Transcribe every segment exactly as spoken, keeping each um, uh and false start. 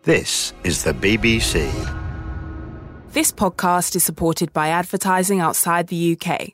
This is the B B C. This podcast is supported by advertising outside the U K.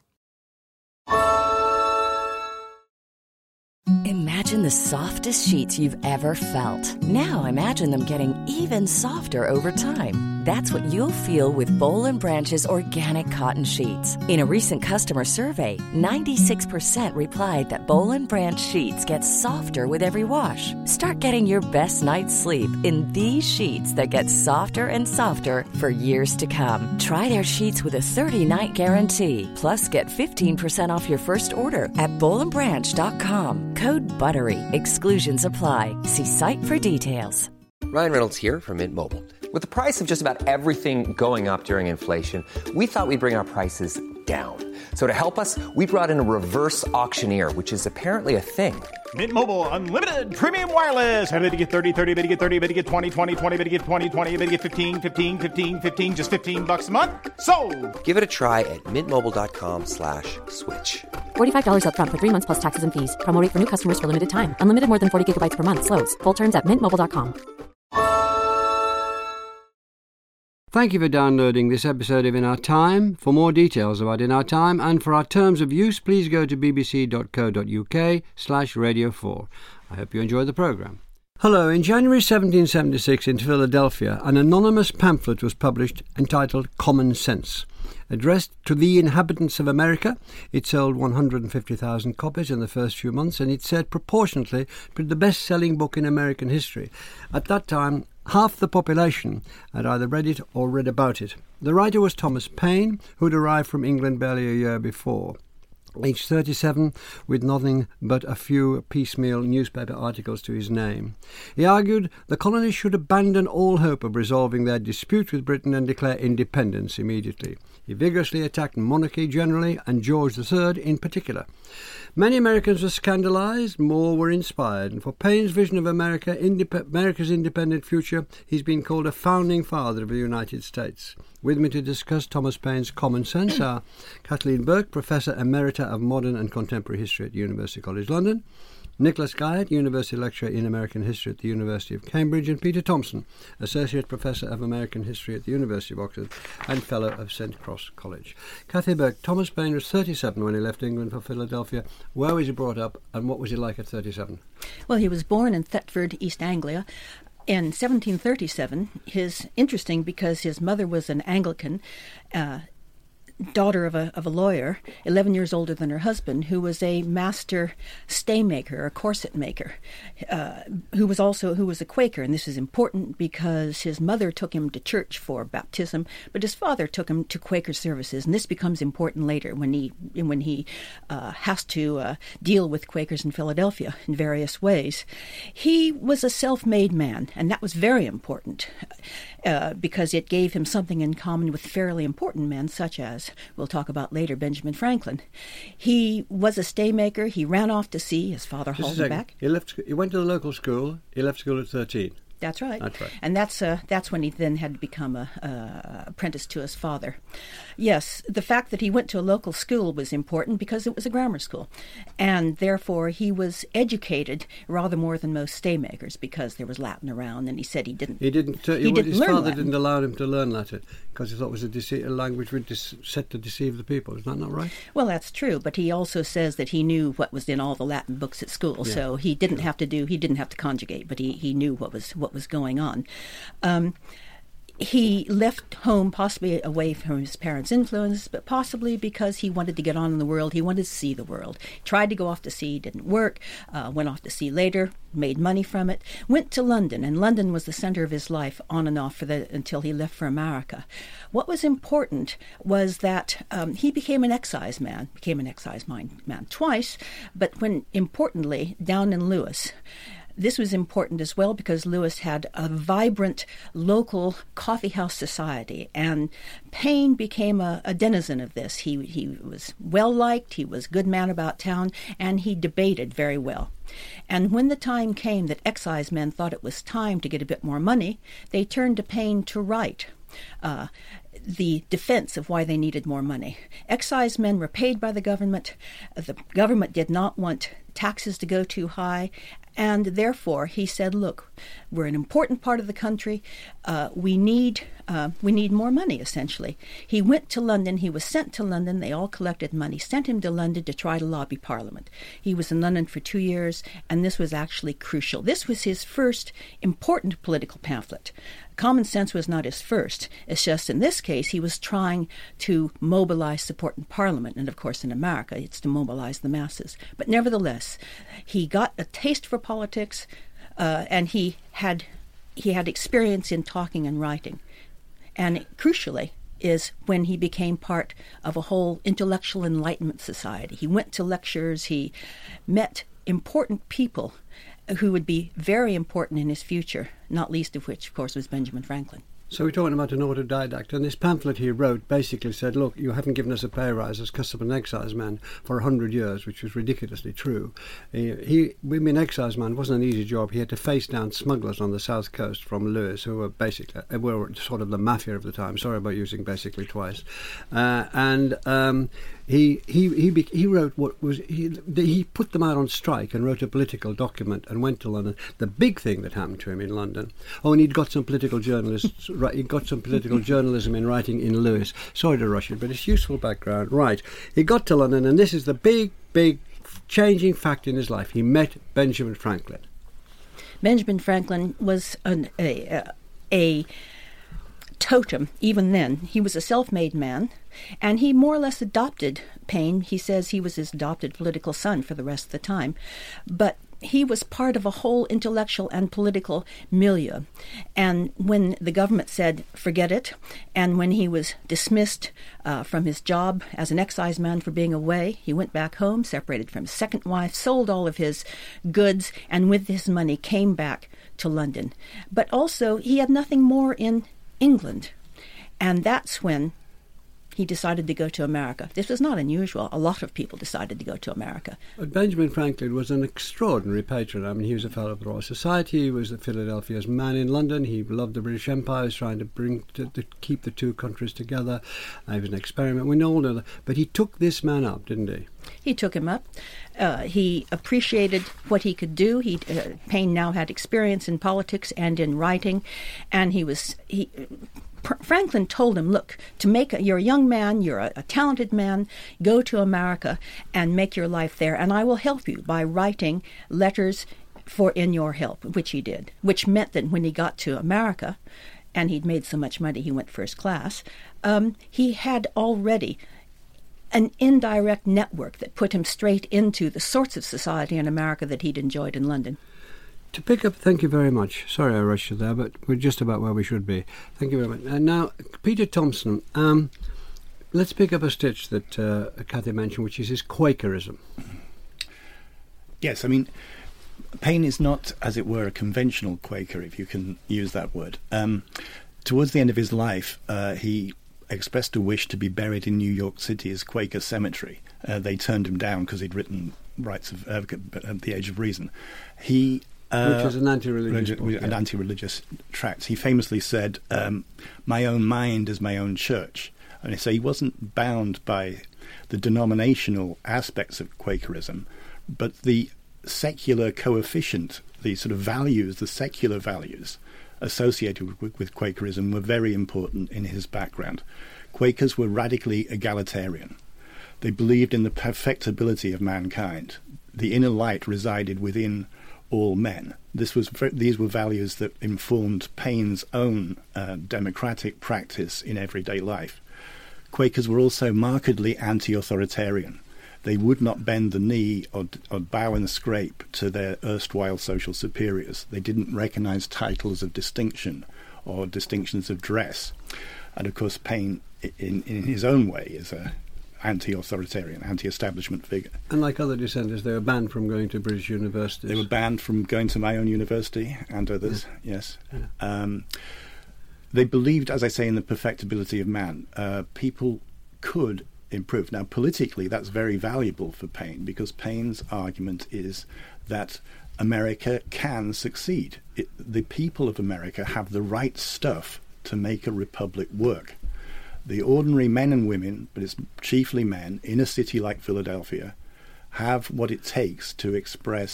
Imagine the softest sheets you've ever felt. Now imagine them getting even softer over time. That's what you'll feel with Boll and Branch's organic cotton sheets. In a recent customer survey, ninety-six percent replied that Boll and Branch sheets get softer with every wash. Start getting your best night's sleep in these sheets that get softer and softer for years to come. Try their sheets with a thirty-night guarantee. Plus, get fifteen percent off your first order at boll and branch dot com. Code BUTTERY. Exclusions apply. See site for details. Ryan Reynolds here from Mint Mobile. With the price of just about everything going up during inflation, we thought we'd bring our prices down. So to help us, we brought in a reverse auctioneer, which is apparently a thing. Mint Mobile Unlimited Premium Wireless. How to get thirty, thirty, bit to get thirty, bit to get twenty, twenty, twenty, bit to get twenty, twenty, bit to get fifteen, fifteen, fifteen, fifteen, just fifteen bucks a month? Sold! Give it a try at mintmobile.com slash switch. forty-five dollars up front for three months plus taxes and fees. Promo rate for new customers for limited time. Unlimited more than forty gigabytes per month. Slows full terms at mint mobile dot com. Thank you for downloading this episode of In Our Time. For more details about In Our Time and for our terms of use, please go to bbc.co.uk slash radio 4. I hope you enjoy the programme. Hello. In January seventeen seventy-six in Philadelphia, an anonymous pamphlet was published entitled Common Sense. Addressed to the inhabitants of America, it sold one hundred fifty thousand copies in the first few months, and it said proportionately to the best-selling book in American history. At that time, half the population had either read it or read about it. The writer was Thomas Paine, who had arrived from England barely a year before. Aged thirty-seven, with nothing but a few piecemeal newspaper articles to his name. He argued the colonies should abandon all hope of resolving their dispute with Britain and declare independence immediately. He vigorously attacked monarchy generally and George the Third in particular. Many Americans were scandalised, more were inspired, and for Paine's vision of America, indep- America's independent future, he's been called a founding father of the United States. With me to discuss Thomas Paine's Common Sense are Kathleen Burke, Professor Emerita of Modern and Contemporary History at University College London, Nicholas Guyot, University Lecturer in American History at the University of Cambridge, and Peter Thompson, Associate Professor of American History at the University of Oxford and Fellow of Saint Cross College. Kathy Burke, Thomas Paine was thirty-seven when he left England for Philadelphia. Where was he brought up and what was he like at thirty-seven? Well, he was born in Thetford, East Anglia. In seventeen thirty-seven, his interesting because his mother was an Anglican, uh, daughter of a of a lawyer, eleven years older than her husband, who was a master stay maker, a corset maker, uh, who was also who was a Quaker. And this is important because his mother took him to church for baptism, but his father took him to Quaker services. And this becomes important later when he when he uh, has to uh, deal with Quakers in Philadelphia in various ways. He was a self-made man, and that was very important uh, because it gave him something in common with fairly important men such as, we'll talk about later, Benjamin Franklin. He was a staymaker. He ran off to sea. His father hauled him back. He left. He went to the local school. He left school at thirteen. That's right. That's right. And that's uh, that's when he then had to become a uh, apprentice to his father. Yes, the fact that he went to a local school was important because it was a grammar school, and therefore he was educated rather more than most staymakers because there was Latin around. And he said he didn't. He didn't. Uh, he, he didn't his learn father Latin. didn't allow him to learn Latin because he thought it was a, dece- a language dis- set to deceive the people. Is that not right? Well, that's true. But he also says that he knew what was in all the Latin books at school, yeah. So he didn't have to do. He didn't have to conjugate, but he, he knew what was what was going on. Um, he left home possibly away from his parents' influence, but possibly because he wanted to get on in the world. He wanted to see the world. Tried to go off to sea, didn't work, uh, went off to sea later, made money from it, went to London, and London was the center of his life on and off for the, until he left for America. What was important was that um, he became an excise man, became an excise man, man twice, but when, importantly, down in Lewis. This was important as well because Lewis had a vibrant local coffeehouse society, and Paine became a, a denizen of this. He he was well-liked, he was a good man about town, and he debated very well. And when the time came that excisemen thought it was time to get a bit more money, they turned to Paine to write uh, the defense of why they needed more money. Excisemen were paid by the government. The government did not want taxes to go too high, And therefore, he said, look, we're an important part of the country. Uh, we need uh, we need more money, essentially. He went to London. He was sent to London. They all collected money, sent him to London to try to lobby Parliament. He was in London for two years, and this was actually crucial. This was his first important political pamphlet. Common Sense was not his first. It's just in this case, he was trying to mobilize support in Parliament. And of course, in America, it's to mobilize the masses. But nevertheless, he got a taste for politics, uh, and he had he had experience in talking and writing. And crucially is when he became part of a whole intellectual enlightenment society. He went to lectures. He met important people who would be very important in his future, not least of which, of course, was Benjamin Franklin. So we're talking about an autodidact, and this pamphlet he wrote basically said, look, you haven't given us a pay rise as custom and exciseman for one hundred years, which was ridiculously true. He, he being an exciseman wasn't an easy job. He had to face down smugglers on the south coast from Lewis, who were basically were sort of the mafia of the time. Sorry about using basically twice. Uh, and um, he he he be, he wrote what was he he put them out on strike and wrote a political document and went to London. The big thing that happened to him in London. Oh, and he'd got some political journalists. Right, he got some political journalism in writing in Lewis. Sorry to rush it, but it's useful background. Right, he got to London, and this is the big, big changing fact in his life. He met Benjamin Franklin. Benjamin Franklin was an, a, a, a totem even then. He was a self-made man, and he more or less adopted Paine. He says he was his adopted political son for the rest of the time. But he was part of a whole intellectual and political milieu. And when the government said, forget it, and when he was dismissed uh, from his job as an exciseman for being away, he went back home, separated from his second wife, sold all of his goods, and with his money came back to London. But also, he had nothing more in England. And that's when he decided to go to America. This was not unusual. A lot of people decided to go to America. But Benjamin Franklin was an extraordinary patron. I mean, he was a fellow of the Royal Society. He was the Philadelphia's man in London. He loved the British Empire. He was trying to bring to, to keep the two countries together. Uh, he was an experiment. We all know that. But he took this man up, didn't he? He took him up. Uh, he appreciated what he could do. He uh, Paine now had experience in politics and in writing, and he was he. Franklin told him, look, to make a, you're a young man, you're a, a talented man, go to America and make your life there, and I will help you by writing letters for in your help, which he did, which meant that when he got to America, and he'd made so much money he went first class, um, he had already an indirect network that put him straight into the sorts of society in America that he'd enjoyed in London. To pick up, thank you very much. Sorry I rushed you there, but we're just about where we should be. Thank you very much. And now, Peter Thompson, um, let's pick up a stitch that uh, Cathy mentioned, which is his Quakerism. Yes, I mean, Paine is not, as it were, a conventional Quaker, if you can use that word. Um, towards the end of his life, uh, he expressed a wish to be buried in New York City's Quaker cemetery. Uh, they turned him down because he'd written Rights of uh, at the Age of Reason. He Uh, Which was an anti-religious religi- book, an yeah. anti-religious tract. He famously said, um, "My own mind is my own church," and so he wasn't bound by the denominational aspects of Quakerism, but the secular coefficient, the sort of values, the secular values associated with, with Quakerism were very important in his background. Quakers were radically egalitarian. They believed in the perfectibility of mankind. The inner light resided within all men. This was these were values that informed Paine's own uh, democratic practice in everyday life. Quakers were also markedly anti-authoritarian. They would not bend the knee or, or bow and scrape to their erstwhile social superiors. They didn't recognize titles of distinction or distinctions of dress. And of course, Paine, in, in his own way, is a anti-authoritarian, anti-establishment figure. And like other dissenters, they were banned from going to British universities. They were banned from going to my own university and others, yeah. yes. Yeah. Um, they believed, as I say, in the perfectibility of man. Uh, people could improve. Now, politically, that's very valuable for Paine, because Paine's argument is that America can succeed. It, the people of America have the right stuff to make a republic work. The ordinary men and women, but it's chiefly men, in a city like Philadelphia, have what it takes to express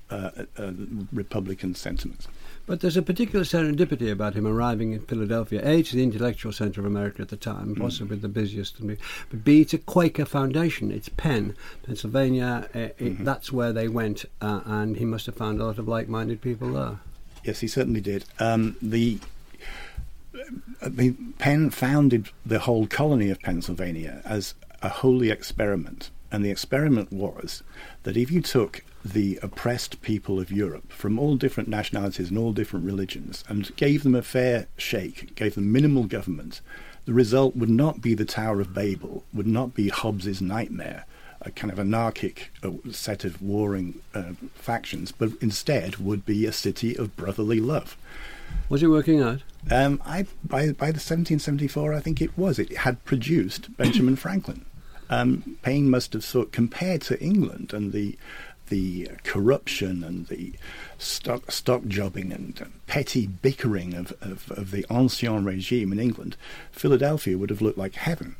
uh, uh, Republican sentiments. But there's a particular serendipity about him arriving in Philadelphia. A, it's the intellectual centre of America at the time, possibly mm. the busiest. But B, it's a Quaker foundation. It's Penn, Pennsylvania. Uh, it, mm-hmm. That's where they went, uh, and he must have found a lot of like-minded people there. Yes, he certainly did. Um, the I mean, Penn founded the whole colony of Pennsylvania as a holy experiment. And the experiment was that if you took the oppressed people of Europe from all different nationalities and all different religions and gave them a fair shake, gave them minimal government, the result would not be the Tower of Babel, would not be Hobbes's nightmare, a kind of anarchic uh, set of warring uh, factions, but instead would be a city of brotherly love. Was it working out? Um, I by by the seventeen seventy-four, I think it was. It had produced Benjamin Franklin. Um, Paine must have thought, compared to England and the the corruption and the stock stock jobbing and petty bickering of, of, of the ancien regime in England, Philadelphia would have looked like heaven.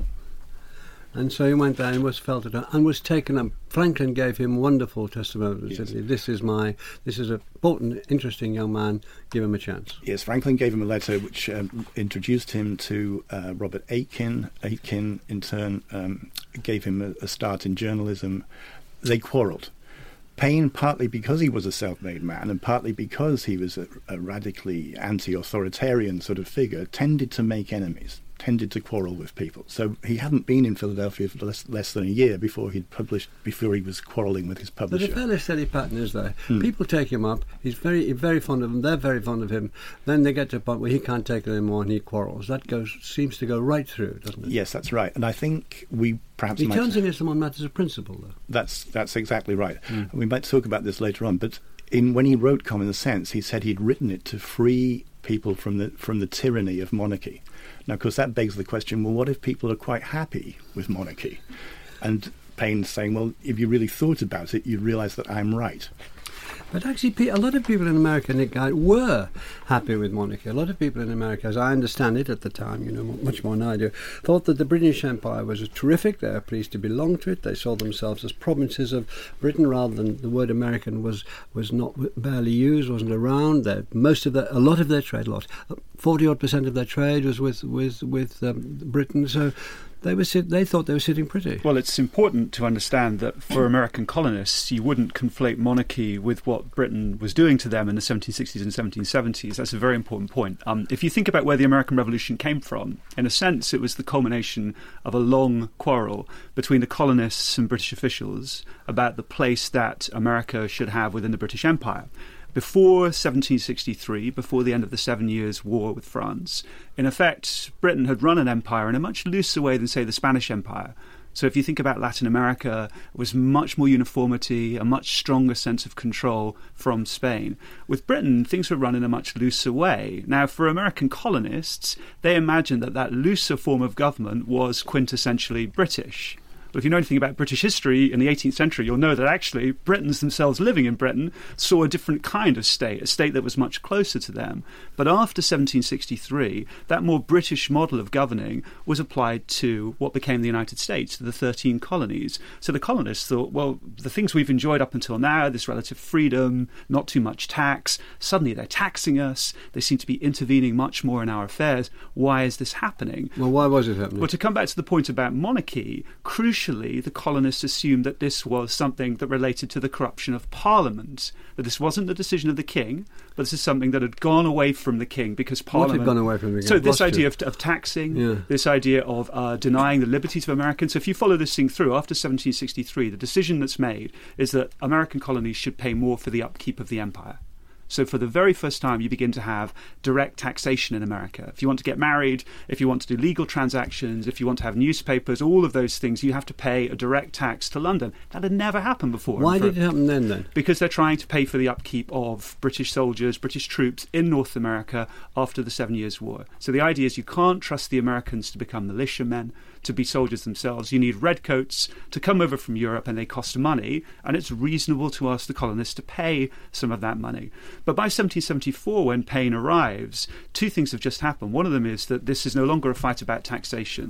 And so he went there and was felt at home and was taken up. Franklin gave him wonderful testimonials. Yes. This is my, this is an important, interesting young man. Give him a chance. Yes, Franklin gave him a letter which um, introduced him to uh, Robert Aitken. Aitken, in turn, um, gave him a, a start in journalism. They quarrelled. Paine, partly because he was a self-made man and partly because he was a, a radically anti-authoritarian sort of figure, tended to make enemies, tended to quarrel with people. So he hadn't been in Philadelphia for less, less than a year before he'd published, before he was quarrelling with his publisher. There's a fairly steady pattern, is there? Hmm. People take him up, he's very very fond of them, they're very fond of him, then they get to a point where he can't take it anymore and he quarrels. That goes seems to go right through, doesn't it? Yes, that's right. And I think we perhaps He might... turns against them on matters of principle, though. That's, that's exactly right. Hmm. We might talk about this later on, but in when he wrote Common Sense, he said he'd written it to free people from the from the tyranny of monarchy. Now, of course, that begs the question, well, what if people are quite happy with monarchy? And Paine's saying, well, if you really thought about it, you'd realise that I'm right. But actually, a lot of people in America, Nick, were happy with monarchy. A lot of people in America, as I understand it at the time, you know, much more than I do, thought that the British Empire was terrific. They were pleased to belong to it. They saw themselves as provinces of Britain, rather than the word American was was not barely used, wasn't around. They, most of their, a lot of their trade, lot, forty odd percent of their trade was with with with um, Britain. So. They were sit- they thought they were sitting pretty. Well, it's important to understand that for American colonists, you wouldn't conflate monarchy with what Britain was doing to them in the seventeen sixties and seventeen seventies. That's a very important point. Um, if you think about where the American Revolution came from, in a sense, it was the culmination of a long quarrel between the colonists and British officials about the place that America should have within the British Empire. Before seventeen sixty-three, before the end of the Seven Years' War with France, in effect, Britain had run an empire in a much looser way than, say, the Spanish Empire. So if you think about Latin America, it was much more uniformity, a much stronger sense of control from Spain. With Britain, things were run in a much looser way. Now, for American colonists, they imagined that that looser form of government was quintessentially British. But if you know anything about British history in the eighteenth century, you'll know that actually Britons themselves living in Britain saw a different kind of state, a state that was much closer to them. But after seventeen sixty-three, that more British model of governing was applied to what became the United States, to the thirteen colonies. So the colonists thought, well, the things we've enjoyed up until now, this relative freedom, not too much tax, suddenly they're taxing us, they seem to be intervening much more in our affairs. Why is this happening? Well, why was it happening? Well, to come back to the point about monarchy, crucially, the colonists assumed that this was something that related to the corruption of Parliament, that this wasn't the decision of the king, but this is something that had gone away from the king because Parliament... What had gone away from the king? So this Lost idea it. of, of taxing, yeah. this idea of uh, denying the liberties of Americans. So if you follow this thing through, after seventeen sixty-three, the decision that's made is that American colonies should pay more for the upkeep of the empire. So for the very first time, you begin to have direct taxation in America. If you want to get married, if you want to do legal transactions, if you want to have newspapers, all of those things, you have to pay a direct tax to London. That had never happened before. Why for, did it happen then, then? Because they're trying to pay for the upkeep of British soldiers, British troops in North America after the Seven Years' War. So the idea is you can't trust the Americans to become militiamen, to be soldiers themselves. You need redcoats to come over from Europe, and they cost money, and it's reasonable to ask the colonists to pay some of that money. But by seventeen seventy-four, when Paine arrives, two things have just happened. One of them is that this is no longer a fight about taxation.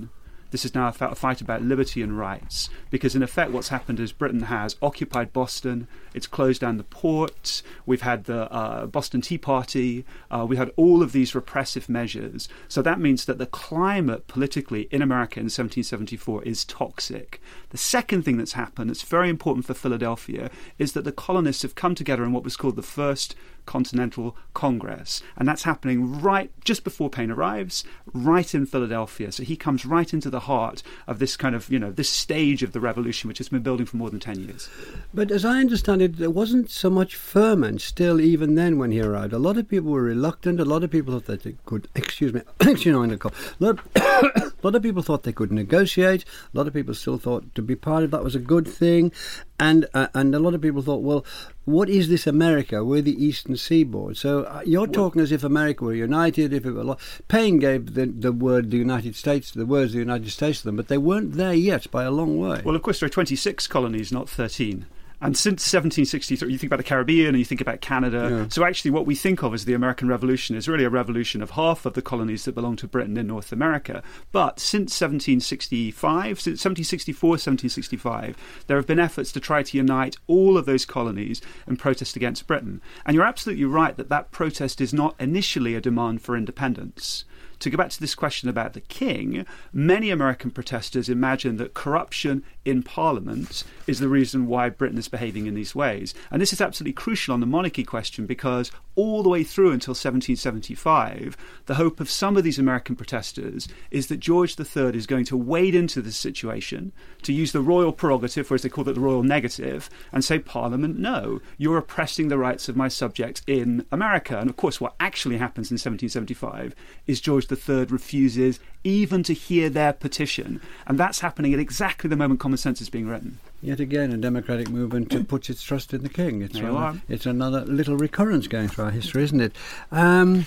This is now a fight about liberty and rights, because in effect what's happened is Britain has occupied Boston, it's closed down the ports, we've had the uh, Boston Tea Party, uh, we had all of these repressive measures. So that means that the climate politically in America in seventeen seventy-four is toxic. The second thing that's happened that's very important for Philadelphia is that the colonists have come together in what was called the First Continental Congress, and that's happening right just before Paine arrives, right in Philadelphia. So he comes right into the heart of this kind of, you know, this stage of the revolution which has been building for more than ten years. But as I understand it, there wasn't so much ferment still even then when he arrived. A lot of people were reluctant. A lot of people thought that they could, excuse me, excuse me, a lot, a lot of people thought they could negotiate. A lot of people still thought to be part of that was a good thing. And uh, and a lot of people thought, well, what is this America? We're the Eastern Seaboard. So uh, you're well, talking as if America were united. If it were, lo- Paine gave the, the word the United States, the words the United States to them, but they weren't there yet by a long way. Well, of course, there are twenty-six colonies, not thirteen. And since seventeen sixty-three, you think about the Caribbean and you think about Canada. Yeah. So actually what we think of as the American Revolution is really a revolution of half of the colonies that belong to Britain in North America. But since seventeen sixty-five, since seventeen sixty-four, seventeen sixty-five, there have been efforts to try to unite all of those colonies in protest against Britain. And you're absolutely right that that protest is not initially a demand for independence. To go back to this question about the king, many American protesters imagine that corruption in Parliament is the reason why Britain is behaving in these ways. And this is absolutely crucial on the monarchy question, because all the way through until seventeen seventy-five, the hope of some of these American protesters is that George the Third is going to wade into this situation, to use the royal prerogative, or as they call it, the royal negative, and say, Parliament, no, you're oppressing the rights of my subjects in America. And of course, what actually happens in seventeen seventy-five is George the Third refuses even to hear their petition. And that's happening at exactly the moment Common Sense is being written. Yet again, a democratic movement that puts its trust in the king. It's, there rather, it's another little recurrence going through our history, isn't it? Um,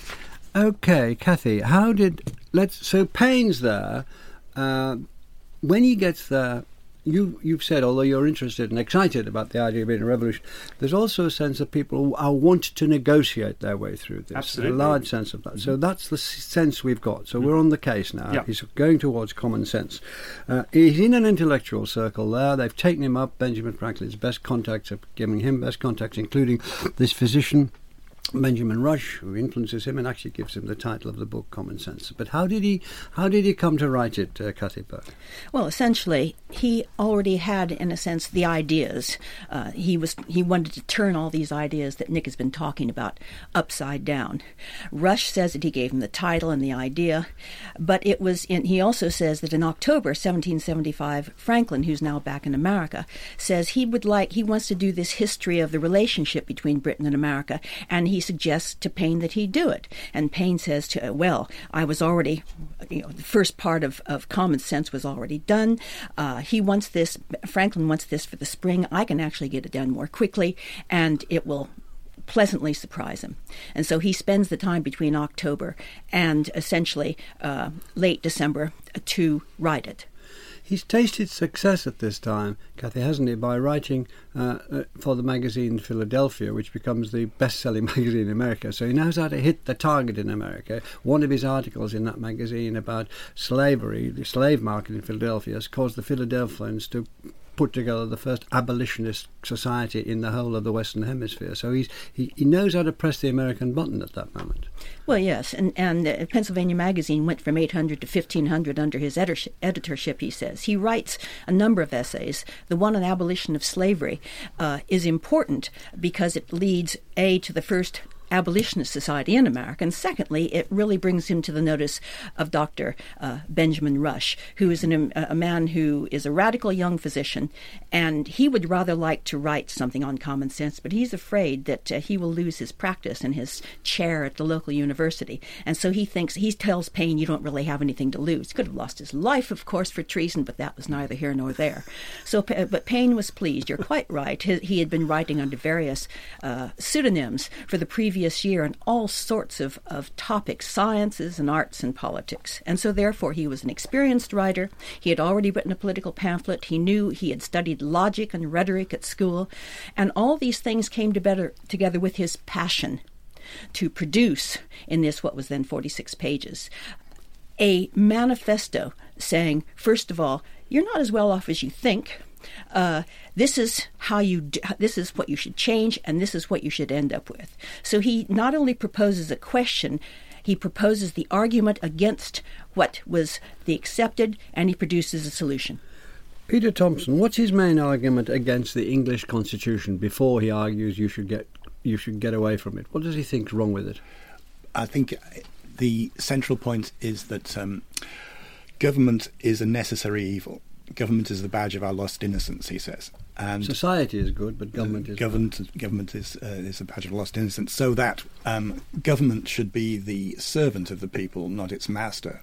OK, Kathy, how did... let's. So Paine's there. Uh, when he gets there, you, you've said, although you're interested and excited about the idea of being a revolution, there's also a sense that people are want to negotiate their way through this. Absolutely. A large sense of that. Mm-hmm. So that's the s- sense we've got. So mm-hmm. we're on the case now. Yeah. He's going towards common sense. Uh, he's in an intellectual circle there. They've taken him up. Benjamin Franklin's best contacts are giving him best contacts, including this physician, Benjamin Rush, who influences him and actually gives him the title of the book, Common Sense. But how did he how did he come to write it, uh, Kathy Burke? Well, essentially, he already had, in a sense, the ideas. Uh, he was he wanted to turn all these ideas that Nick has been talking about upside down. Rush says that he gave him the title and the idea, but it was in, he also says that in October seventeen seventy-five, Franklin, who's now back in America, says he would like he wants to do this history of the relationship between Britain and America, and he He suggests to Paine that he do it. And Paine says, to, well, I was already, you know, the first part of, of Common Sense was already done. Uh, he wants this, Franklin wants this for the spring. I can actually get it done more quickly, and it will pleasantly surprise him. And so he spends the time between October and essentially uh, late December to write it. He's tasted success at this time, Kathy, hasn't he, by writing uh, for the magazine Philadelphia, which becomes the best-selling magazine in America. So he knows how to hit the target in America. One of his articles in that magazine about slavery, the slave market in Philadelphia, has caused the Philadelphians to put together the first abolitionist society in the whole of the Western Hemisphere. So he's, he, he knows how to press the American button at that moment. Well, yes, and, and uh, Pennsylvania Magazine went from eight hundred to fifteen hundred under his editorship, editorship, he says. He writes a number of essays. The one on abolition of slavery uh, is important because it leads, A, to the first abolitionist society in America, and secondly, it really brings him to the notice of Doctor Uh, Benjamin Rush, who is an, a man who is a radical young physician, and he would rather like to write something on common sense, but he's afraid that uh, he will lose his practice and his chair at the local university, and so he thinks, he tells Paine, you don't really have anything to lose. He could have lost his life, of course, for treason, but that was neither here nor there. So, but Paine was pleased. You're quite right. He, he had been writing under various uh, pseudonyms for the previous year on all sorts of, of topics, sciences and arts and politics. And so therefore he was an experienced writer. He had already written a political pamphlet. He knew he had studied logic and rhetoric at school. And all these things came to better, together with his passion to produce in this what was then forty-six pages a manifesto saying, first of all, you're not as well off as you think. Uh, this is how you. Do, this is what you should change, and this is what you should end up with. So he not only proposes a question, he proposes the argument against what was the accepted, and he produces a solution. Peter Thompson, what's his main argument against the English Constitution before he argues you should get you should get away from it? What does he think's wrong with it? I think the central point is that um, government is a necessary evil. Government is the badge of our lost innocence, he says. And society is good, but government uh, is government. Bad. Government is uh, is a badge of lost innocence. So that um, government should be the servant of the people, not its master.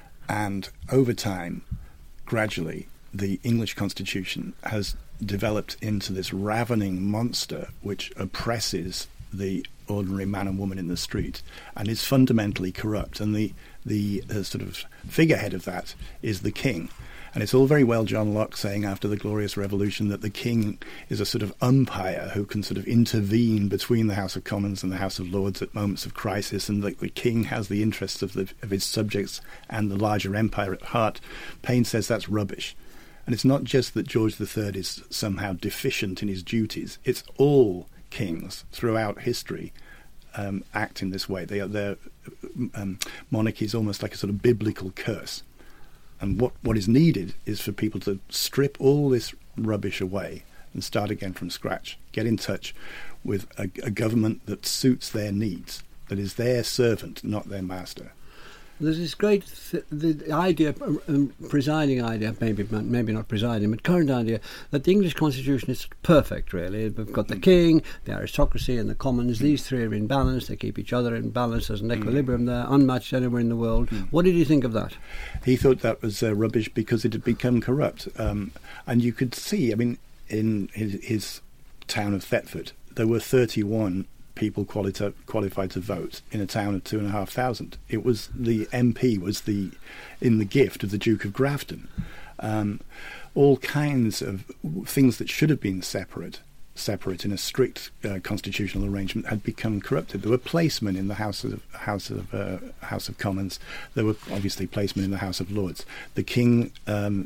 And over time, gradually, the English Constitution has developed into this ravening monster which oppresses the ordinary man and woman in the street and is fundamentally corrupt. And the the uh, sort of figurehead of that is the king. And it's all very well John Locke saying after the Glorious Revolution that the king is a sort of umpire who can sort of intervene between the House of Commons and the House of Lords at moments of crisis, and that the king has the interests of, the, of his subjects and the larger empire at heart. Paine says that's rubbish. And it's not just that George the Third is somehow deficient in his duties. It's all kings throughout history um, act in this way. They are, their um, monarchy is almost like a sort of biblical curse. And what, what is needed is for people to strip all this rubbish away and start again from scratch. Get in touch with a, a government that suits their needs, that is their servant, not their master. There's this great th- the idea, um, presiding idea, maybe maybe not presiding, but current idea that the English Constitution is perfect, really. We've got the king, the aristocracy and the commons. Mm. These three are in balance. They keep each other in balance. There's an equilibrium mm. there, unmatched anywhere in the world. Mm. What did he think of that? He thought that was uh, rubbish because it had become corrupt. Um, and you could see, I mean, in his, his town of Thetford, there were thirty-one people quali- qualified to vote in a town of two and a half thousand. It was the M P was the in the gift of the Duke of Grafton. Um, all kinds of things that should have been separate, separate in a strict uh, constitutional arrangement, had become corrupted. There were placemen in the House of House of uh, House of Commons. There were obviously placemen in the House of Lords. The King, um,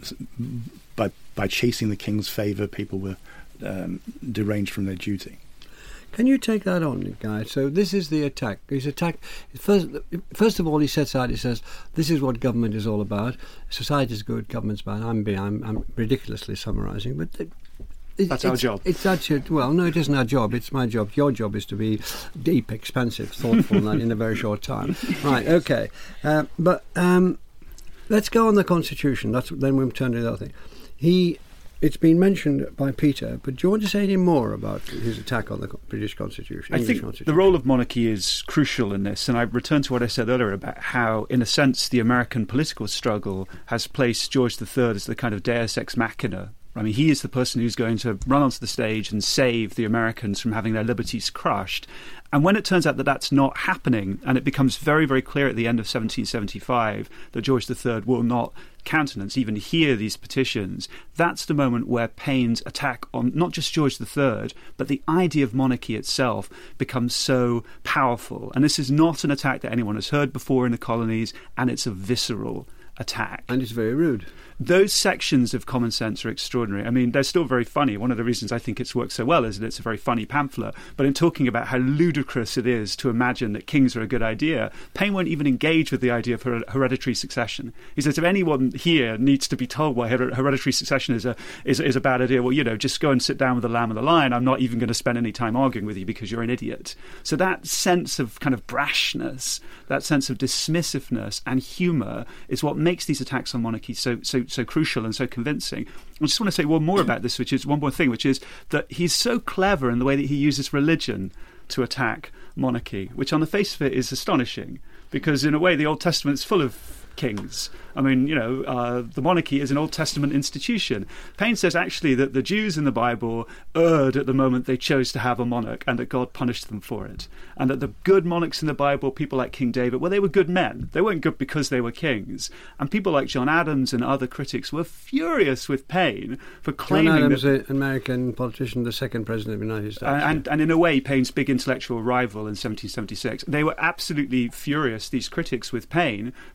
by by chasing the King's favour, people were um, deranged from their duty. Can you take that on, guys? So this is the attack. His attack. First, first of all, he sets out. He says, "This is what government is all about. Society is good, government's bad." I'm, I'm, I'm ridiculously summarising, but it, that's it's, our job. It's that's your, well, no, it isn't our job. It's my job. Your job is to be deep, expansive, thoughtful, and that in a very short time. Right? Okay. Uh, but um, let's go on the Constitution. That's then we'll turn to the other thing. He. It's been mentioned by Peter, but do you want to say any more about his attack on the British Constitution? I English think Constitution? the role of monarchy is crucial in this, and I return to what I said earlier about how, in a sense, the American political struggle has placed George the Third as the kind of deus ex machina. I mean, he is the person who's going to run onto the stage and save the Americans from having their liberties crushed. And when it turns out that that's not happening, and it becomes very, very clear at the end of seventeen seventy-five that George the Third will not countenance, even hear these petitions, that's the moment where Paine's attack on not just George the Third, but the idea of monarchy itself becomes so powerful. And this is not an attack that anyone has heard before in the colonies, and it's a visceral attack. And it's very rude. Those sections of Common Sense are extraordinary. I mean, they're still very funny. One of the reasons I think it's worked so well is that it's a very funny pamphlet. But in talking about how ludicrous it is to imagine that kings are a good idea, Paine won't even engage with the idea of her- hereditary succession. He says, if anyone here needs to be told why her- hereditary succession is a, is, is a bad idea, well, you know, just go and sit down with the lamb and the lion. I'm not even going to spend any time arguing with you because you're an idiot. So that sense of kind of brashness, that sense of dismissiveness and humour is what makes these attacks on monarchy so so so crucial and so convincing. I just want to say one more about this, which is one more thing, which is that he's so clever in the way that he uses religion to attack monarchy, which on the face of it is astonishing, because in a way the Old Testament is full of kings. I mean, you know, uh, the monarchy is an Old Testament institution. Paine says actually that the Jews in the Bible erred at the moment they chose to have a monarch, and that God punished them for it. And that the good monarchs in the Bible, people like King David, well, they were good men. They weren't good because they were kings. And people like John Adams and other critics were furious with Paine for claiming John Adams, that... an American politician, the second president of the United States. Uh, and, and in a way, Paine's big intellectual rival in seventeen seventy-six. They were absolutely furious, these critics, with Paine for pulling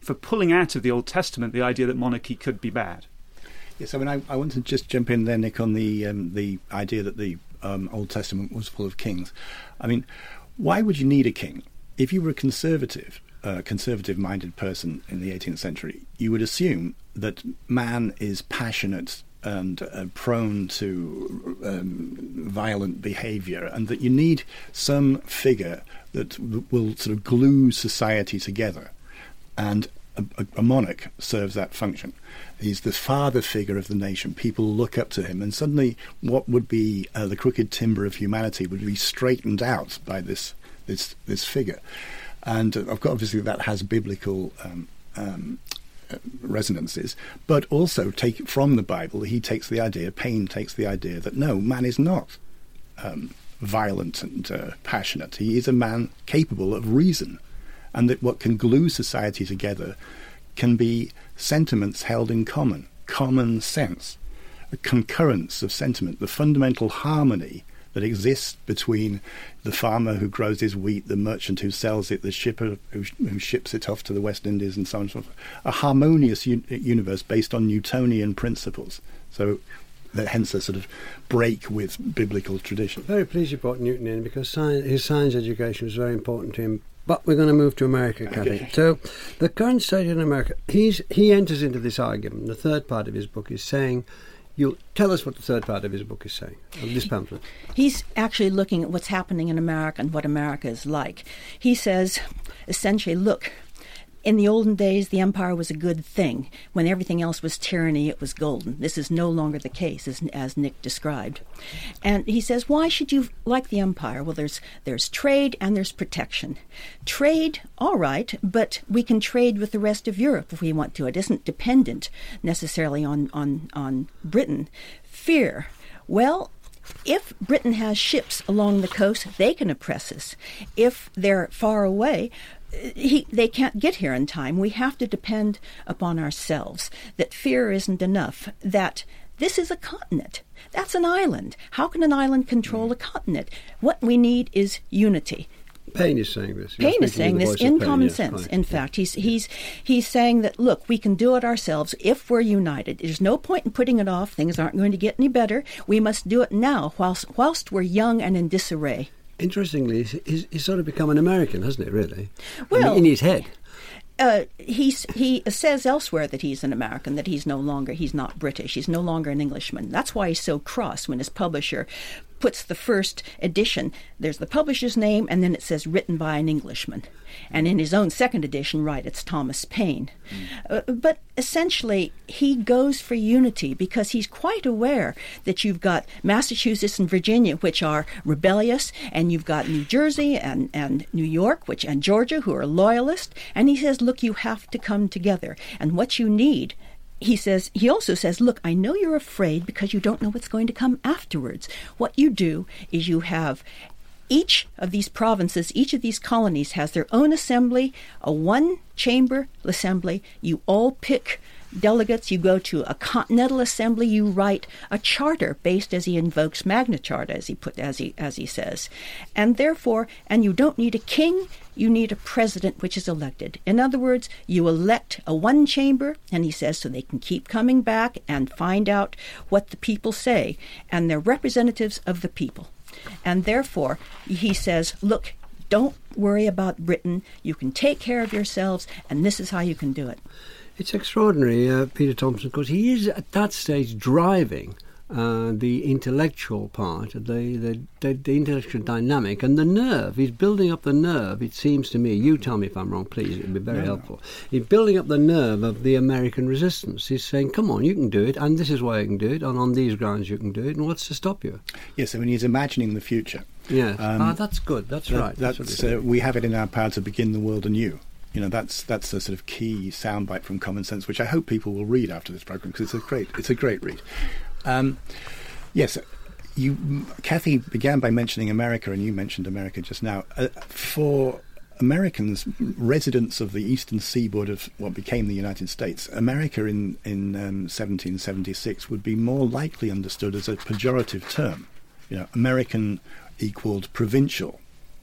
pulling out of the Old Testament the idea that monarchy could be bad. Yes, I mean, I, I want to just jump in there, Nick, on the um, the idea that the um, Old Testament was full of kings. I mean, why would you need a king? If you were a conservative, uh, conservative-minded person in the eighteenth century, you would assume that man is passionate and uh, prone to um, violent behaviour, and that you need some figure that w- will sort of glue society together. And a, a, a monarch serves that function. He's the father figure of the nation. People look up to him, and suddenly what would be uh, the crooked timber of humanity would be straightened out by this this this figure. And uh, of course, obviously, that has biblical um, um, uh, resonances, but also take from the Bible. He takes the idea, Paine takes the idea that no, man is not um, violent and uh, passionate. He is a man capable of reason, and that what can glue society together can be sentiments held in common, common sense, a concurrence of sentiment, the fundamental harmony that exists between the farmer who grows his wheat, the merchant who sells it, the shipper who, who ships it off to the West Indies, and so on and so forth. A harmonious un- universe based on Newtonian principles. So that hence a sort of break with biblical tradition. Very pleased you brought Newton in, because science, his science education was very important to him. But we're going to move to America, Kathy. Okay. So the current state in America, he's, he enters into this argument. The third part of his book is saying, you tell us what the third part of his book is saying, of this pamphlet. He's actually looking at what's happening in America and what America is like. He says, essentially, look, in the olden days, the empire was a good thing. When everything else was tyranny, it was golden. This is no longer the case, as, as Nick described. And he says, why should you like the empire? Well, there's there's trade and there's protection. Trade, all right, but we can trade with the rest of Europe if we want to. It isn't dependent necessarily on, on, on Britain. Fear, well, if Britain has ships along the coast, they can oppress us. If they're far away, He, they can't get here in time. We have to depend upon ourselves, that fear isn't enough, that this is a continent. That's an island. How can an island control a continent? What we need is unity. Paine is saying this. Paine is saying this in common sense. In fact, he's he's he's saying that, look, we can do it ourselves if we're united. There's no point in putting it off. Things aren't going to get any better. We must do it now, whilst whilst we're young and in disarray. Interestingly, he's, he's sort of become an American, hasn't he, really? Well, I mean, in his head. Uh, he's, he says elsewhere that he's an American, that he's no longer, he's not British, he's no longer an Englishman. That's why he's so cross when his publisher puts the first edition, there's the publisher's name, and then it says written by an Englishman. And in his own second edition, right, it's Thomas Paine. Mm. Uh, but essentially, he goes for unity because he's quite aware that you've got Massachusetts and Virginia, which are rebellious, and you've got New Jersey and, and New York, which and Georgia, who are loyalist. And he says, look, you have to come together. And what you need, he says, he also says, look, I know you're afraid because you don't know what's going to come afterwards. What you do is you have each of these provinces, each of these colonies has their own assembly, a one-chamber assembly. You all pick delegates. You go to a continental assembly. You write a charter based, as he invokes Magna Charta, as he put as he as he says, and therefore, and you don't need a king. You need a president, which is elected. In other words, you elect a one chamber, and he says, so they can keep coming back and find out what the people say, and they're representatives of the people. And therefore, he says, look, don't worry about Britain. You can take care of yourselves, and this is how you can do it. It's extraordinary, uh, Peter Thompson, because he is at that stage driving uh, the intellectual part, the, the, the, the intellectual dynamic, and the nerve. He's building up the nerve, it seems to me. You tell me if I'm wrong, please. It would be very no, helpful. No. He's building up the nerve of the American resistance. He's saying, come on, you can do it, and this is why you can do it, and on these grounds you can do it, and what's to stop you? Yes, I mean, he's imagining the future. Yeah, um, ah, that's good, that's that, right. That's, that's uh, we have it in our power to begin the world anew. You know, that's that's a sort of key soundbite from Common Sense, which I hope people will read after this program, because it's a great it's a great read. Um, yes, you, Kathy began by mentioning America, and you mentioned America just now. Uh, for Americans, residents of the eastern seaboard of what became the United States, America in in um, seventeen seventy-six would be more likely understood as a pejorative term. You know, American equaled provincial.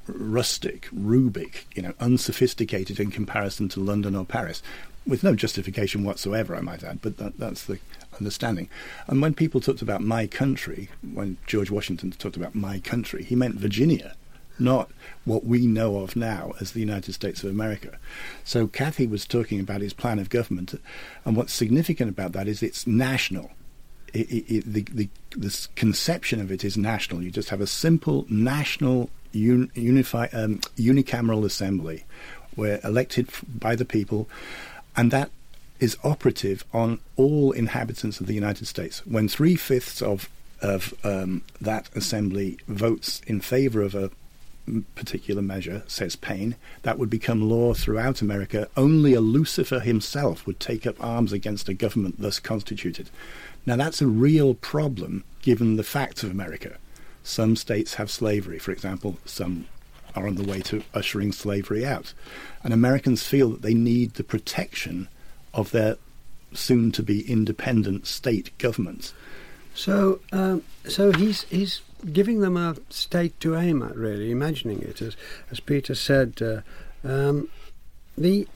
rustic, rubic, you know, unsophisticated in comparison to London or Paris, with no justification whatsoever, I might add, but that, that's the understanding. And when people talked about my country, when George Washington talked about my country, he meant Virginia, not what we know of now as the United States of America. So Cathy was talking about his plan of government, and what's significant about that is it's national. It, it, it, the, the, the conception of it is national. You just have a simple national un, unifi, um, unicameral assembly. We're elected by the people, and that is operative on all inhabitants of the United States. When three-fifths of, of um, that assembly votes in favour of a particular measure, says Paine, that would become law throughout America. Only a Lucifer himself would take up arms against a government thus constituted. Now, that's a real problem given the facts of America. Some states have slavery, for example. Some are on the way to ushering slavery out. And Americans feel that they need the protection of their soon-to-be independent state governments. So, um, so he's he's giving them a stake to aim at, really, imagining it. As as Peter said, uh, um, the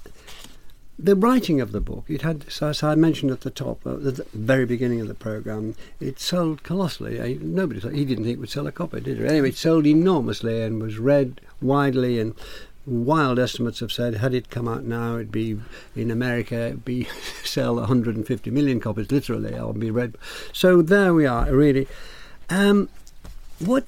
the writing of the book, it had, so as I mentioned at the top, uh, at the very beginning of the programme, it sold colossally. Uh, nobody thought, he didn't think it would sell a copy, did he? Anyway, it sold enormously and was read widely, and wild estimates have said, had it come out now, it'd be, in America, it'd be sell one hundred fifty million copies, literally, or be read. So there we are, really. Um, what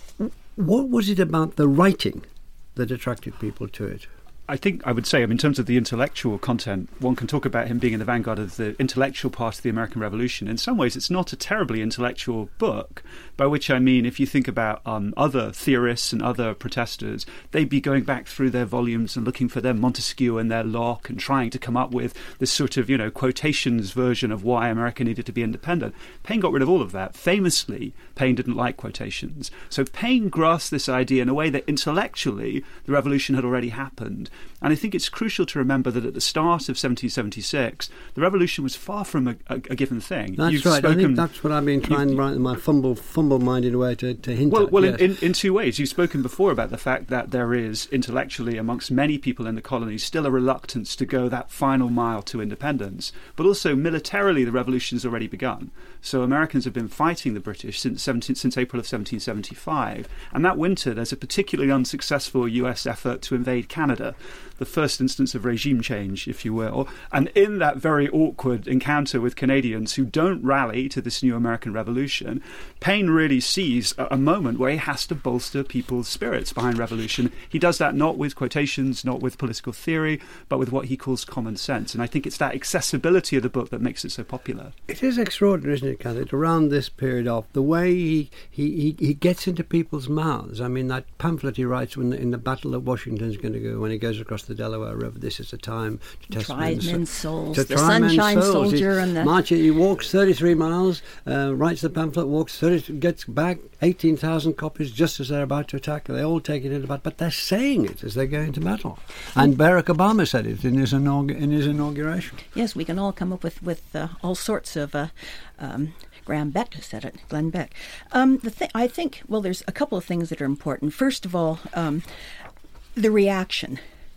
what was it about the writing that attracted people to it? I think I would say, I mean, in terms of the intellectual content, one can talk about him being in the vanguard of the intellectual part of the American Revolution. In some ways, it's not a terribly intellectual book, by which I mean, if you think about um, other theorists and other protesters, they'd be going back through their volumes and looking for their Montesquieu and their Locke and trying to come up with this sort of, you know, quotations version of why America needed to be independent. Paine got rid of all of that. Famously, Paine didn't like quotations. So Paine grasped this idea in a way that intellectually the revolution had already happened. And I think it's crucial to remember that at the start of seventeen seventy-six, the revolution was far from a, a, a given thing. That's You've right. Spoken, I think that's what I've been trying right in my fumble, fumble-minded way to, to hint well, at. Well, yes. in, in, in two ways. You've spoken before about the fact that there is, intellectually, amongst many people in the colonies, still a reluctance to go that final mile to independence. But also, militarily, the revolution's already begun. So Americans have been fighting the British since, seventeen, since April of seventeen seventy-five. And that winter, there's a particularly unsuccessful U S effort to invade Canada, the first instance of regime change, if you will. And in that very awkward encounter with Canadians who don't rally to this new American Revolution, Paine really sees a, a moment where he has to bolster people's spirits behind revolution. He does that not with quotations, not with political theory, but with what he calls common sense. And I think it's that accessibility of the book that makes it so popular. It is extraordinary, isn't it, Cathy, around this period of the way he, he, he, he gets into people's mouths. I mean, that pamphlet he writes when, in the Battle that Washington's going to go, when he goes across the Delaware River, this is the time to test try men's, men's souls, to the try Sunshine men's souls. Soldier, he, and the March, he walks thirty-three miles, uh, writes the pamphlet, walks thirty, gets back eighteen thousand copies just as they're about to attack. They all take it in about, but they're saying it as they go into battle. And Barack Obama said it in his inaug- in his inauguration. Yes, we can all come up with with uh, all sorts of. Uh, um, Graham Beck said it, Glenn Beck. Um, the th- I think, well, there's a couple of things that are important. First of all, um, the reaction.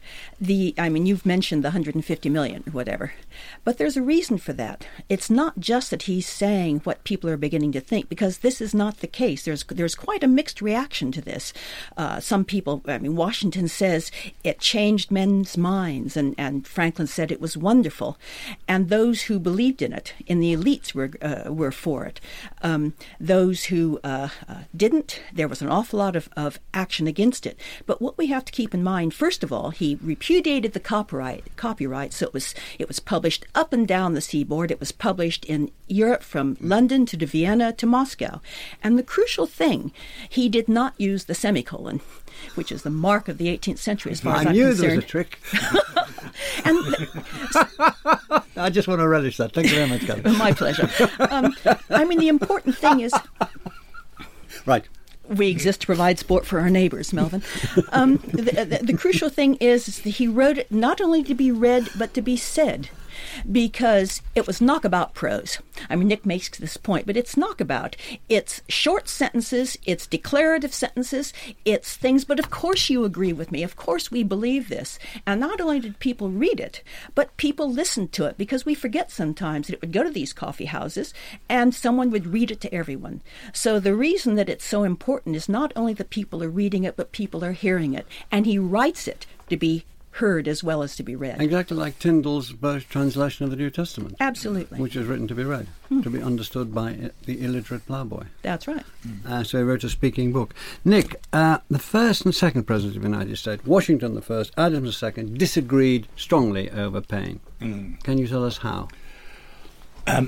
The, I mean, you've mentioned the one hundred fifty million or whatever, but there's a reason for that. It's not just that he's saying what people are beginning to think, because this is not the case. There's there's quite a mixed reaction to this. Uh, some people, I mean, Washington says it changed men's minds, and, and Franklin said it was wonderful, and those who believed in it, in the elites, were uh, were for it. Um, those who uh, uh, didn't, there was an awful lot of, of action against it. But what we have to keep in mind, first of all, he repudiated the copyright, copyright, so it was it was published up and down the seaboard. It was published in Europe from London to Vienna to Moscow. And the crucial thing, he did not use the semicolon, which is the mark of the eighteenth century as far I as I'm knew concerned. there was a trick. and th- I just want to relish that. Thank you very much, Cathy. My pleasure. Um, I mean, the important thing is... Right. We exist to provide sport for our neighbors, Melvin. Um, the, the, the crucial thing is, is that he wrote it not only to be read, but to be said. because it was knockabout prose. I mean, Nick makes this point, but it's knockabout. It's short sentences, it's declarative sentences, it's things, but of course you agree with me. Of course we believe this. And not only did people read it, but people listened to it, because we forget sometimes that it would go to these coffee houses and someone would read it to everyone. So the reason that it's so important is not only that people are reading it, but people are hearing it. And he writes it to be heard as well as to be read. Exactly like Tyndall's Birch translation of the New Testament. Absolutely. Which is written to be read, hmm. to be understood by the illiterate ploughboy. That's right. Mm. Uh, so he wrote a speaking book. Nick, uh, the first and second presidents of the United States, Washington the first, Adams the second, disagreed strongly over Paine. Mm. Can you tell us how? Um,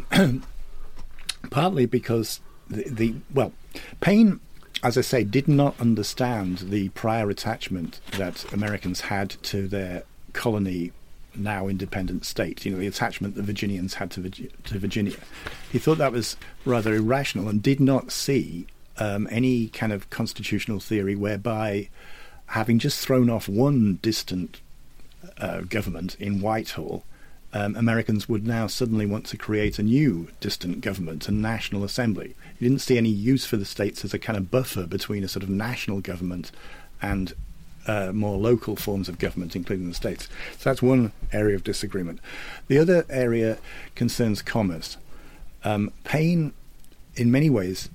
partly because the, the, well, Paine, as I say, did not understand the prior attachment that Americans had to their colony, now independent state. You know, the attachment the Virginians had to, Virgi- to Virginia. He thought that was rather irrational and did not see um, any kind of constitutional theory whereby, having just thrown off one distant uh, government in Whitehall, Um, Americans would now suddenly want to create a new distant government, a national assembly. He didn't see any use for the states as a kind of buffer between a sort of national government and uh, more local forms of government, including the states. So that's one area of disagreement. The other area concerns commerce. Um, Paine, in many ways,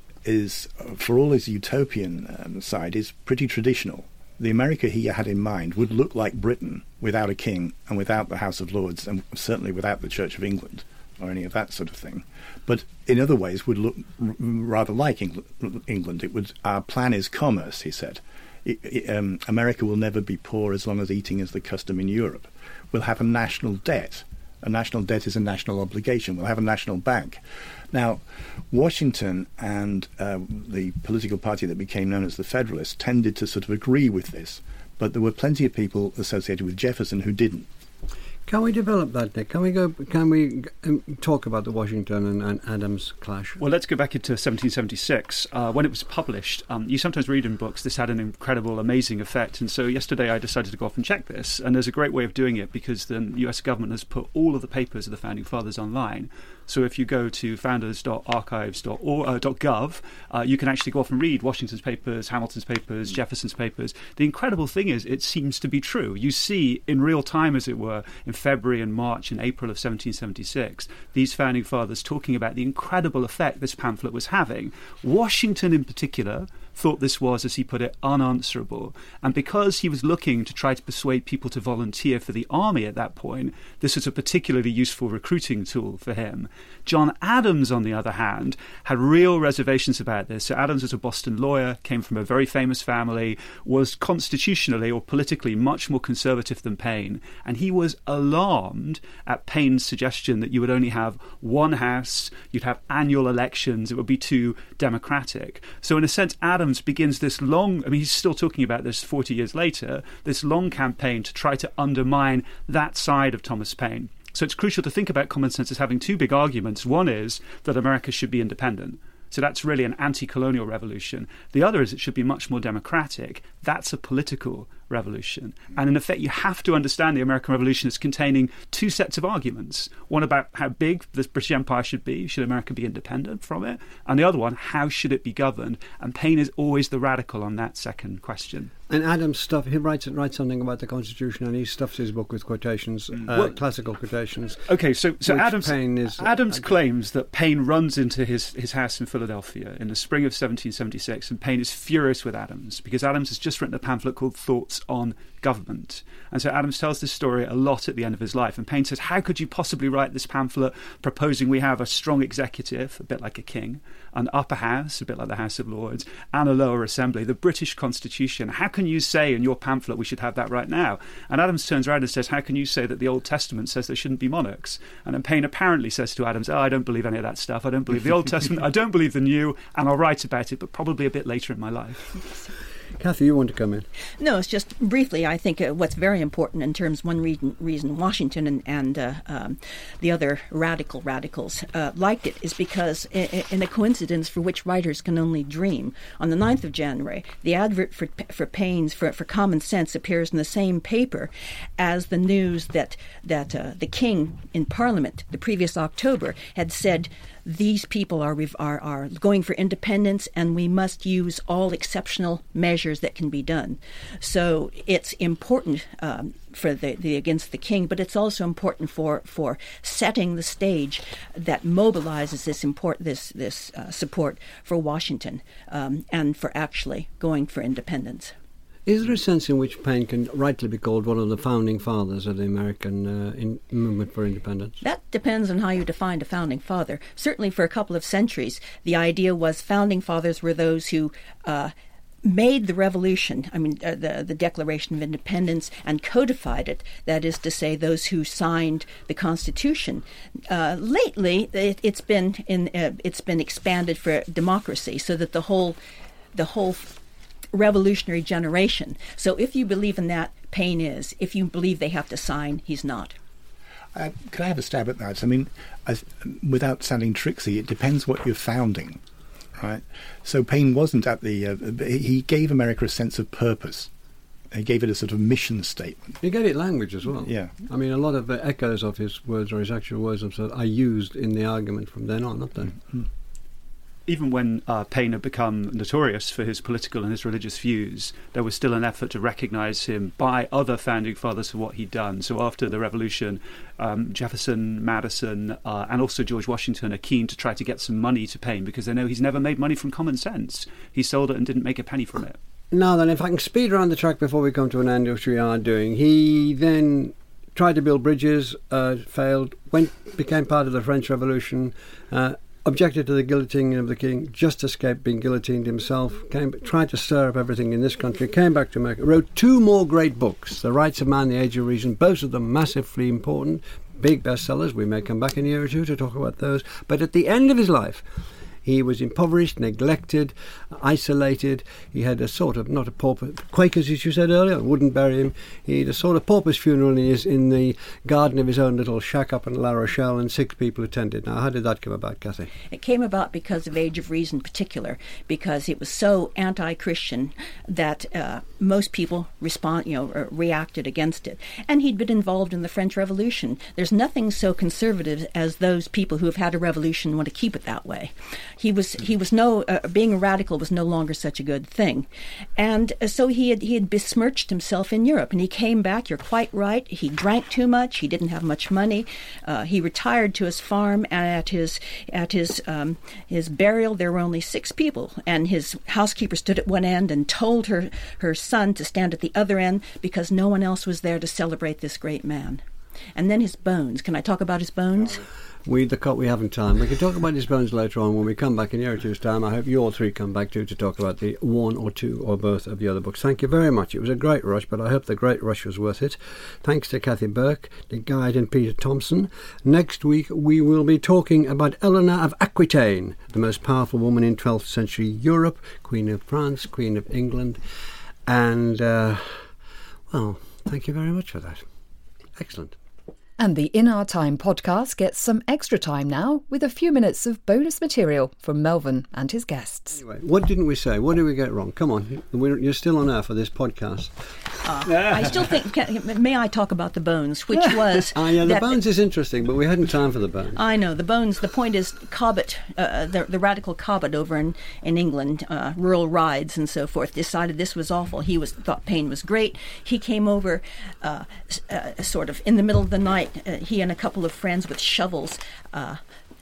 is, for all his utopian um, side, is pretty traditional. The America he had in mind would look like Britain without a king and without the House of Lords, and certainly without the Church of England or any of that sort of thing. But in other ways would look r- rather like Engl- England. It would. Our plan is commerce, he said. It, it, um, America will never be poor as long as eating is the custom in Europe. We'll have a national debt. A national debt is a national obligation. We'll have a national bank. Now, Washington and uh, the political party that became known as the Federalists tended to sort of agree with this, but there were plenty of people associated with Jefferson who didn't. Can we develop that, Nick? Can we go? Can we um, talk about the Washington and, and Adams clash? Well, let's go back into seventeen seventy-six. Uh, when it was published, um, you sometimes read in books this had an incredible, amazing effect. And so yesterday I decided to go off and check this. And there's a great way of doing it, because the U S government has put all of the papers of the Founding Fathers online. So if you go to founders dot archives dot gov, uh, you can actually go off and read Washington's papers, Hamilton's papers, Jefferson's papers. The incredible thing is, it seems to be true. You see in real time, as it were, in February and March and April of seventeen seventy-six, these Founding Fathers talking about the incredible effect this pamphlet was having. Washington in particular thought this was, as he put it, unanswerable. And because he was looking to try to persuade people to volunteer for the army at that point, this was a particularly useful recruiting tool for him. John Adams, on the other hand, had real reservations about this. So Adams was a Boston lawyer, came from a very famous family, was constitutionally or politically much more conservative than Paine. And he was alarmed at Paine's suggestion that you would only have one house, you'd have annual elections, it would be too democratic. So in a sense, Adams begins this long, I mean, he's still talking about this forty years later, this long campaign to try to undermine that side of Thomas Paine. So it's crucial to think about common sense as having two big arguments. One is that America should be independent. So that's really an anti-colonial revolution. The other is it should be much more democratic. That's a political revolution. And in effect, you have to understand the American Revolution as containing two sets of arguments. One about how big the British Empire should be, should America be independent from it? And the other one, how should it be governed? And Paine is always the radical on that second question. And Adams stuff, he writes writes something about the Constitution, and he stuffs his book with quotations, uh, well, classical quotations. Okay, so so Adams Paine is, Adams uh, claims that Paine runs into his, his house in Philadelphia in the spring of seventeen seventy-six, and Paine is furious with Adams because Adams has just written a pamphlet called Thoughts on Government. And so Adams tells this story a lot at the end of his life, and Paine says, how could you possibly write this pamphlet proposing we have a strong executive, a bit like a king, an upper house, a bit like the House of Lords, and a lower assembly, the British Constitution? How can you say in your pamphlet we should have that right now? And Adams turns around and says, how can you say that the Old Testament says there shouldn't be monarchs? And then Paine apparently says to Adams, oh, I don't believe any of that stuff. I don't believe the Old Testament. I don't believe the New, and I'll write about it, but probably a bit later in my life. Kathy, you want to come in? No, it's just briefly, I think uh, what's very important in terms, one reason, reason Washington and, and uh, um, the other radical radicals uh, liked it is because, in, in a coincidence for which writers can only dream, on the ninth of January, the advert for for Paine's for, for Common Sense appears in the same paper as the news that, that uh, the King in Parliament the previous October had said, these people are, are are going for independence, and we must use all exceptional measures that can be done. So it's important um, for the, the against the king, but it's also important for, for setting the stage that mobilizes this import this this uh, support for Washington um, and for actually going for independence. Is there a sense in which Paine can rightly be called one of the founding fathers of the American uh, in movement for independence? That depends on how you define a founding father. Certainly for a couple of centuries, the idea was founding fathers were those who uh, made the revolution, I mean, uh, the, the Declaration of Independence, and codified it. That is to say, those who signed the Constitution. Uh, lately, it, it's been in uh, it's been expanded for democracy, so that the whole the whole revolutionary generation. So if you believe in that, Paine is. If you believe they have to sign, he's not. Uh, could I have a stab at that? I mean, I, without sounding tricksy, it depends what you're founding, right? So Paine wasn't at the... Uh, he gave America a sense of purpose. He gave it a sort of mission statement. He gave it language as well. Yeah. I mean, a lot of the echoes of his words, or his actual words themselves, are used in the argument from then on, aren't they? Mm-hmm. Even when uh, Paine had become notorious for his political and his religious views, there was still an effort to recognise him by other founding fathers for what he'd done. So after the Revolution, um, Jefferson, Madison, uh, and also George Washington are keen to try to get some money to Paine because they know he's never made money from common sense. He sold it and didn't make a penny from it. Now then, if I can speed around the track before we come to an end, which we are doing, he then tried to build bridges, uh, failed, went became part of the French Revolution, uh, objected to the guillotining of the king, just escaped being guillotined himself, came, tried to stir up everything in this country, came back to America, wrote two more great books, The Rights of Man, The Age of Reason, both of them massively important, big bestsellers. We may come back in a year or two to talk about those. But at the end of his life, he was impoverished, neglected, isolated. He had a sort of, not a pauper, Quakers, as you said earlier, wouldn't bury him. He had a sort of pauper's funeral in, his, in the garden of his own little shack up in La Rochelle, and six people attended. Now, how did that come about, Kathy? It came about because of Age of Reason in particular, because it was so anti-Christian that uh, most people respond, you know, reacted against it. And he'd been involved in the French Revolution. There's nothing so conservative as those people who have had a revolution and want to keep it that way. He was he was no uh, being a radical was no longer such a good thing, and uh, so he had he had besmirched himself in Europe, and he came back. You're quite right. He drank too much. He didn't have much money. Uh, he retired to his farm, and at his at his um, his burial there were only six people, and his housekeeper stood at one end and told her her son to stand at the other end because no one else was there to celebrate this great man. And then his bones. Can I talk about his bones? We the cut we haven't time. We can talk about his bones later on when we come back in a year or two's time. I hope you all three come back too to talk about the one or two or both of the other books. Thank you very much. It was a great rush, but I hope the great rush was worth it. Thanks to Kathy Burke, the guide, and Peter Thompson. Next week we will be talking about Eleanor of Aquitaine, the most powerful woman in twelfth century Europe, Queen of France, Queen of England, and uh, well, thank you very much for that. Excellent. And the In Our Time podcast gets some extra time now with a few minutes of bonus material from Melvyn and his guests. Anyway, what didn't we say? What did we get wrong? Come on, we're, you're still on air for this podcast. Uh, I still think, can, may I talk about the bones, which was... Ah, yeah, the that, bones is interesting, but we hadn't time for the bones. I know, the bones, the point is Cobbett, uh, the, the radical Cobbett over in, in England, uh, rural rides and so forth, decided this was awful. He was thought Paine was great. He came over uh, uh, sort of in the middle of the night. Uh, he and a couple of friends with shovels uh,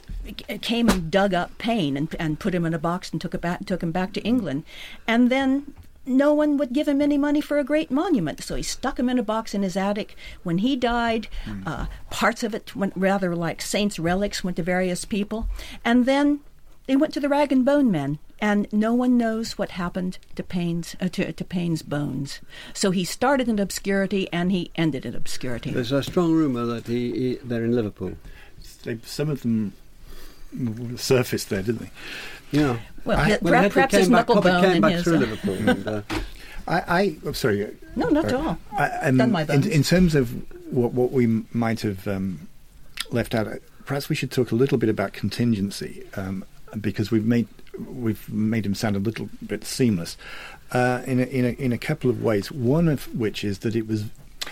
came and dug up Paine and, and put him in a box and took, it back, took him back to England. And then no one would give him any money for a great monument, so he stuck him in a box in his attic. When he died, mm. uh, parts of it went rather like saints' relics, went to various people. And then they went to the Rag and Bone Men, and no one knows what happened to Paine's uh, to, to Paine's bones. So he started in obscurity and he ended in obscurity. There's a strong rumour that he, he they're in Liverpool. They, some of them surfaced there, didn't they? Yeah. Well, I, perhaps, perhaps his knuckle bone came and back his... through Uh, Liverpool. And, uh, I, I I'm sorry. No, not at all. I, um, Done my in, in terms of what, what we might have um, left out, perhaps we should talk a little bit about contingency, um, because we've made we've made him sound a little bit seamless uh, in a, in a, in a couple of ways. One of which is that it was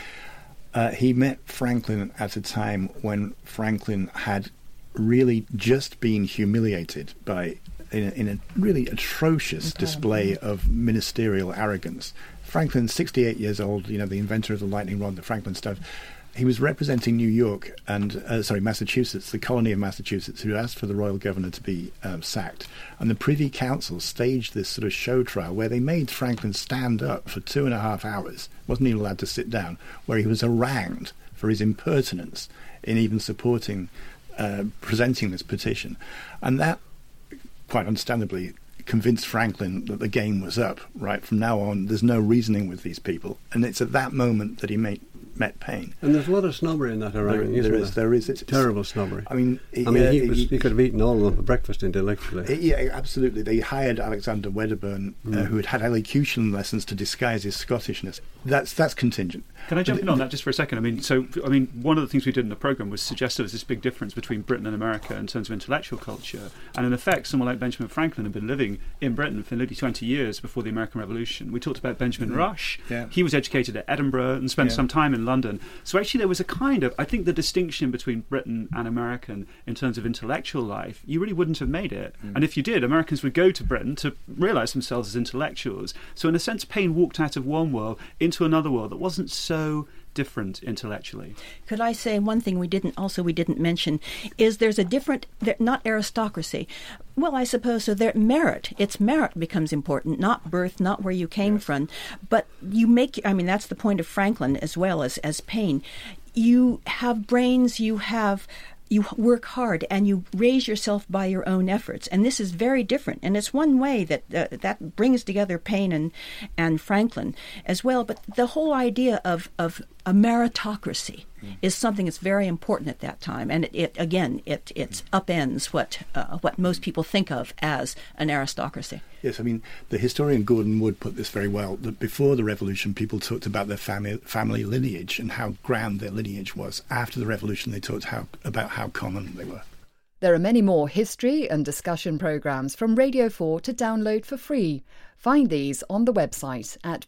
uh, he met Franklin at a time when Franklin had really just been humiliated by in a, in a really atrocious display of ministerial arrogance. Franklin's sixty-eight years old, you know, the inventor of the lightning rod, the Franklin stone. He was representing New York and, uh, sorry, Massachusetts, the colony of Massachusetts, who asked for the royal governor to be um, sacked. And the Privy Council staged this sort of show trial where they made Franklin stand up for two and a half hours, wasn't even allowed to sit down, where he was harangued for his impertinence in even supporting, uh, presenting this petition. And that, quite understandably, convinced Franklin that the game was up. Right from now on, there's no reasoning with these people. And it's at that moment that he made met Paine. And there's a lot of snobbery in that haranguing, there, isn't there is, there is. It's terrible snobbery. I mean, I mean, uh, he, was, he, he could have eaten all of them for breakfast intellectually. Yeah, absolutely. They hired Alexander Wedderburn, mm. uh, who had had elocution lessons to disguise his Scottishness. That's that's contingent. Can I jump but in on that just for a second? I mean, so I mean, one of the things we did in the programme was suggest there was this big difference between Britain and America in terms of intellectual culture, and in effect, someone like Benjamin Franklin had been living in Britain for nearly twenty years before the American Revolution. We talked about Benjamin mm. Rush. Yeah. He was educated at Edinburgh and spent yeah. some time in London. So actually, there was a kind of, I think, the distinction between Britain and American in terms of intellectual life, you really wouldn't have made it. Mm. And if you did, Americans would go to Britain to realise themselves as intellectuals. So in a sense, Paine walked out of one world into another world that wasn't so different intellectually. Could I say one thing we didn't also we didn't mention is there's a different, not aristocracy. Well, I suppose so. There merit. It's merit becomes important, not birth, not where you came yes. from, but you make. I mean, that's the point of Franklin as well as as Paine. You have brains. You have. You work hard and you raise yourself by your own efforts. And this is very different. And it's one way that uh, that brings together Paine and, and Franklin as well. But the whole idea of, of a meritocracy mm. is something that's very important at that time. And it, it again, it it upends what uh, what most people think of as an aristocracy. Yes, I mean, the historian Gordon Wood put this very well, that before the Revolution, people talked about their family, family lineage and how grand their lineage was. After the Revolution, they talked how, about how common they were. There are many more history and discussion programmes from Radio four to download for free. Find these on the website at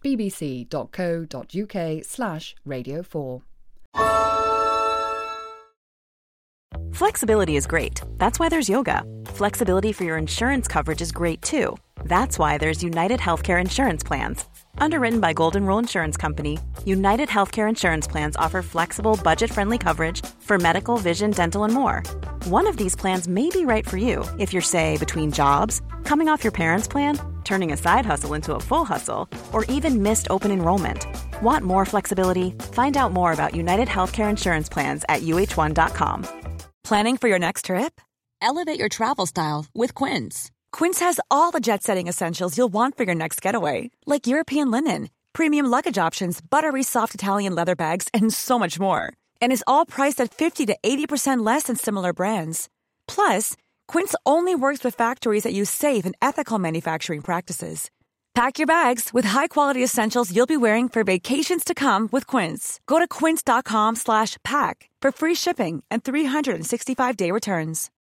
bbc.co.uk slash radio four. Flexibility is great. That's why there's yoga. Flexibility for your insurance coverage is great too. That's why there's United Healthcare Insurance Plans. Underwritten by Golden Rule Insurance Company, United Healthcare Insurance Plans offer flexible, budget-friendly coverage for medical, vision, dental, and more. One of these plans may be right for you if you're, say, between jobs, coming off your parents' plan, turning a side hustle into a full hustle, or even missed open enrollment. Want more flexibility? Find out more about United Healthcare Insurance Plans at U H one dot com. Planning for your next trip? Elevate your travel style with Quince. Quince has all the jet-setting essentials you'll want for your next getaway, like European linen, premium luggage options, buttery soft Italian leather bags, and so much more. And is all priced at fifty to eighty percent less than similar brands. Plus, Quince only works with factories that use safe and ethical manufacturing practices. Pack your bags with high-quality essentials you'll be wearing for vacations to come with Quince. Go to quince.com slash pack for free shipping and three sixty-five day returns.